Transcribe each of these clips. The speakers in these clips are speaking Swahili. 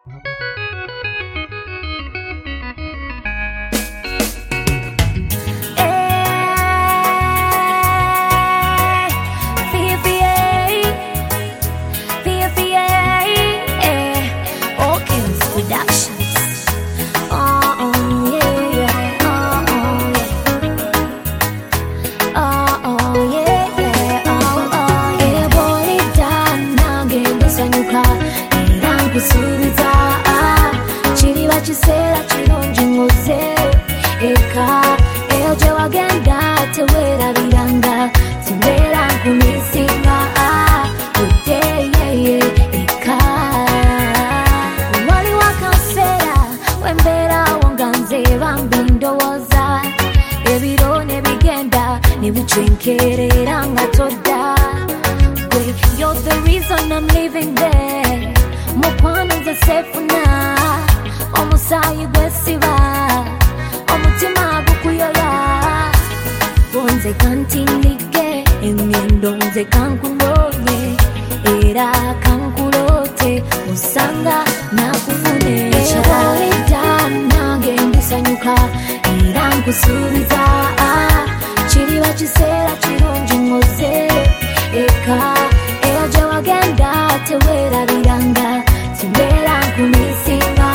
Chisera chirungi ngoze eka eoje wagenda tewera biranga timbera kumisinga uteye eka wali wakansera wembera wanganze bambindowoza ebiro nebigenda nebicenkerera nga todda you're the reason I'm living there mukwano nze sefuna omusayi gwesiba omutima gukuyoya bonze kantindige engendo nze kankunonye era kankulote osanga nakufune ekyolida nange ndisanyuka era nkusuubiza kiriba kiseera kirungi ngoze eka eyo gye wagenda teweerabiranga timbeera nkumisinga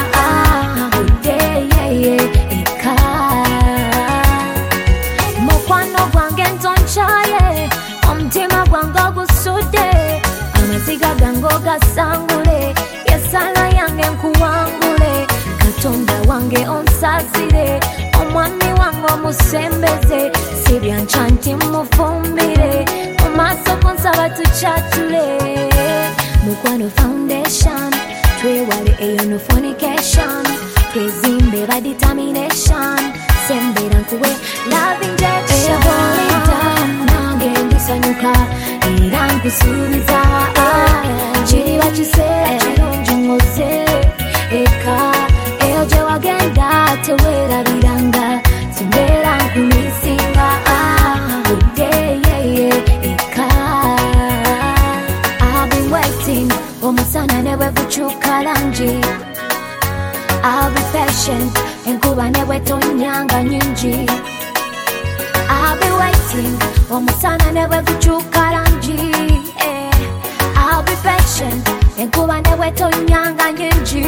mukwano gwange ntoncaye omutima gwange ogusudde amaziga gange ogasangule yesala yange nkuwangule katonda wange onsasire omwami wange omusembeze sibyanca nti mufumbire mu maaso kunsaba tukyatule mukwano foundation twewale eyo no fornication twezimbe ba determination sembera nkuwe love injection nange ndisanyuka era nkusuubiza kiriba kiseera kirungi ngoze eka eyo gye wagenda teweerabiranga timbeera nkumisinga udeyeye eka I've been waiting omusana ne bwe gukyuka langi I'll be patient enkuba ne bwe tonyanga nyingi I'll be waiting omusana ne bwe gukyuka langi I'll be patient enkuba ne bwe tonyanga nyingi